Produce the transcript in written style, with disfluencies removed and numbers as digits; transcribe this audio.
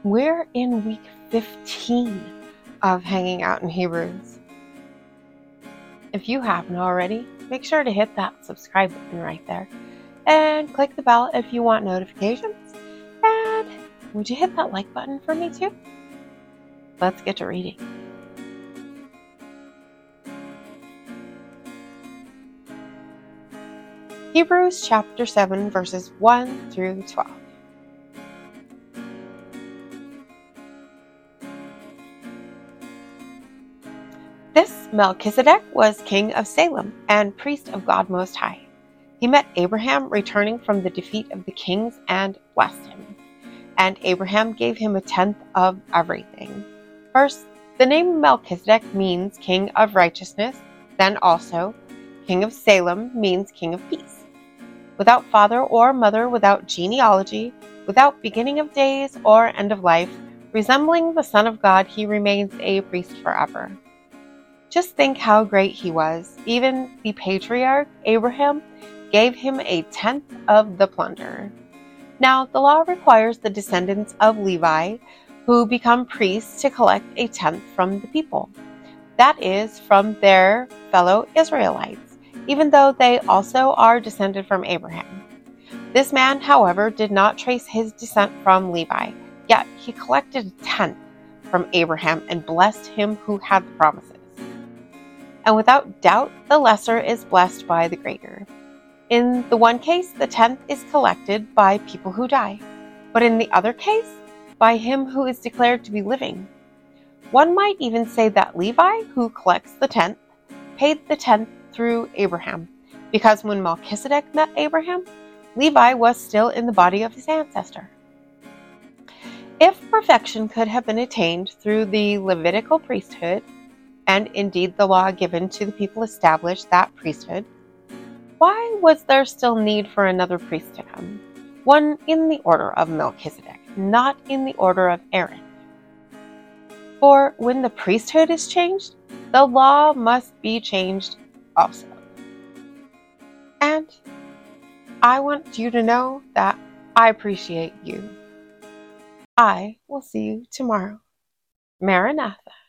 We're in week 15 of hanging out in Hebrews. If you haven't already, make sure to hit that subscribe button right there and click the bell if you want notifications. And would you hit that like button for me too? Let's get to reading. Hebrews chapter 7 verses 1 through 12. This Melchizedek was king of Salem and priest of God Most High. He met Abraham returning from the defeat of the kings and blessed him. And Abraham gave him a tenth of everything. First, the name Melchizedek means king of righteousness. Then also, king of Salem means king of peace. Without father or mother, without genealogy, without beginning of days or end of life, resembling the Son of God, he remains a priest forever. Just think how great he was. Even the patriarch, Abraham, gave him a tenth of the plunder. Now, the law requires the descendants of Levi, who become priests, to collect a tenth from the people. That is, from their fellow Israelites, even though they also are descended from Abraham. This man, however, did not trace his descent from Levi, yet he collected a tenth from Abraham and blessed him who had the promises. And without doubt, the lesser is blessed by the greater. In the one case, the tenth is collected by people who die, but in the other case, by him who is declared to be living. One might even say that Levi, who collects the tenth, paid the tenth through Abraham, because when Melchizedek met Abraham, Levi was still in the body of his ancestor. If perfection could have been attained through the Levitical priesthood, and indeed the law given to the people established that priesthood, why was there still need for another priest to come, one in the order of Melchizedek, not in the order of Aaron? For when the priesthood is changed, the law must be changed also. And I want you to know that I appreciate you. I will see you tomorrow. Maranatha.